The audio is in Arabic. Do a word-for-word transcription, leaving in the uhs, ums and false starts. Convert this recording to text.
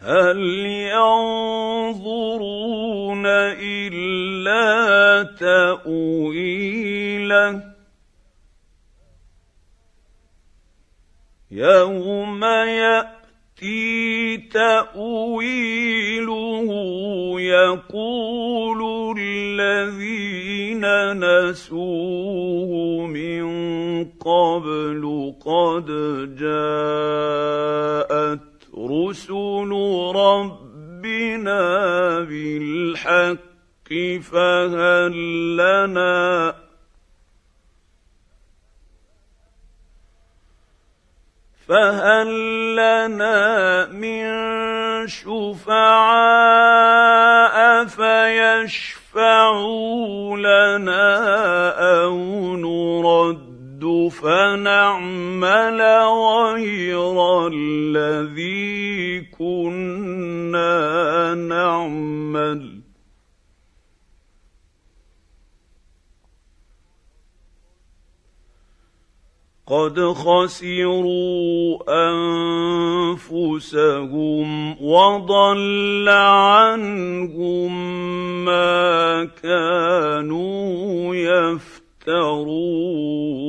هل ينظرون إلا تأويله يوم يأتي تأويله يقول الذين نسوه من قبل قد جاءت رسل ربنا بالحق فهل لنا فهل لنا من شفعاء فيشفعوا لنا أو نرد فنعمل غير الذي كنا نعمل قد خسروا أنفسهم وضل عنهم ما كانوا يفترون